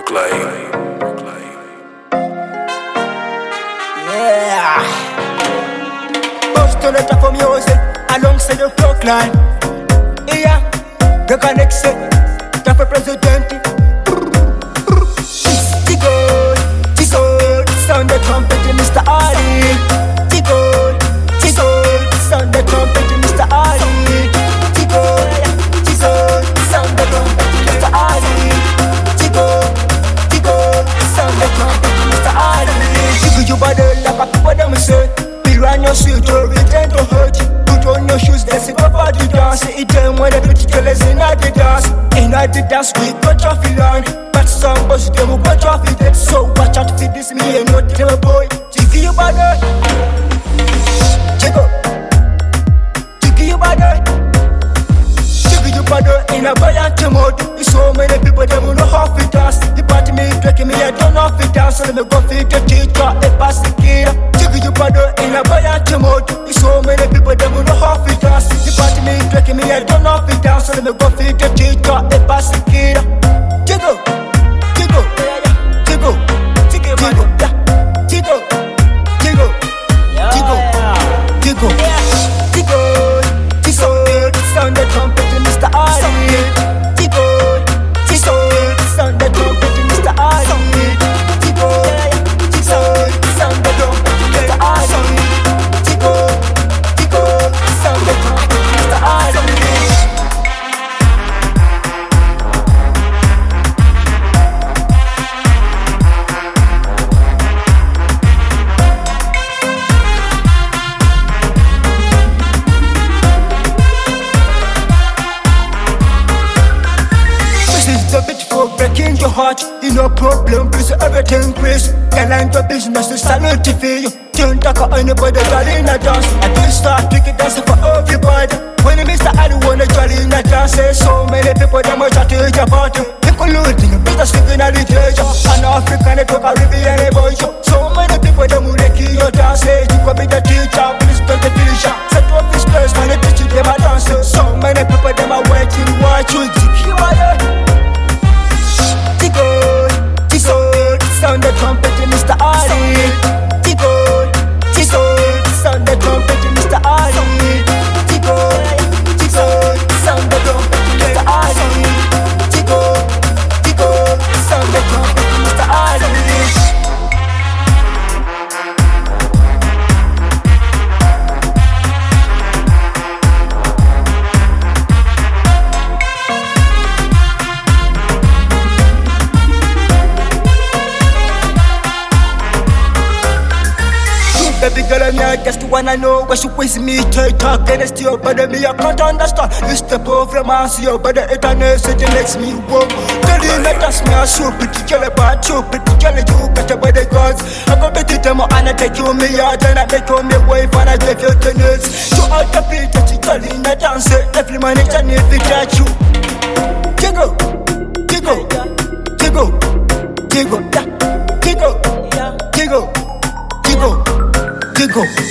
Yeah. Boston at for music alongside the clock line. Yeah, the connection. Top president. Tigo, sound the trumpet, Mr. Ali. Tigo, sound the trumpet, Mr. Ali. Tigo, sound the trumpet, Mr. Ali. Tigo, sound the trumpet, Mr. Ali. Tigo, you bother like a people them say. Be run your suit, your return to hurt you. Put on your shoes, let's go for the dance. It them when the beauty colors in the dance. In the dance, we got your feeling. Some boys them will watch off it. So watch out for this me and not them boy. Jiggy you bother, jiggle, jiggy you bother, jiggy you bother. In a buoyant mode, so many people them will know how to dance. The party me taking me, I don't know how to dance. So let me go feed the teacher, a pass the kid. Jiggy you bother. In a buoyant mode, so many people them will know how to dance. The party me taking me, I don't know how to dance. So let me go feed the teacher, a pass the kid. Jiggle. Sound the trumpet, Mr. Ali. Tigo, sound the trumpet, Mr. Ali. Tigo, sound the trumpet, Mr. Ali. Tigo, sound the trumpet, Mr. Ali. Breaking your heart, you no problem, please everything please. Get line to business, to salute to you. Don't talk to anybody, jolly in a dance. I do start picking dance for everybody. When Mr. I don't wanna jolly in a dance. So many people, them are chatting about you. Including a business, living a literature. An African, talk a Caribbean, a boy. So many people, them will make your dance. You could be the teacher, please don't the teacher. Set up this place, when they teach them a dance. So many people, them are waiting, watch you. Sound the trumpet, Mr. Ali. Tigo, sound the trumpet, Mr. Ali. Tigo, sound the trumpet, Mr. Ali. Tigo, sound the trumpet, Mr. Ali. Baby girl, I just wanna know where she with me. Talk and still, but me I can't understand. You step over my seal, but the eternal it makes me walk. Tell you not that's me, I'm so pretty girl, about you, pretty girl, you got about the gods. I go beat them and I take you me out and I take you me wife and I take you to nuts. So all the people, she tell you not dance, every man is an if it at you. Jiggle, jiggle, jiggle, jiggle, jiggle, jiggle, jiggle. Go.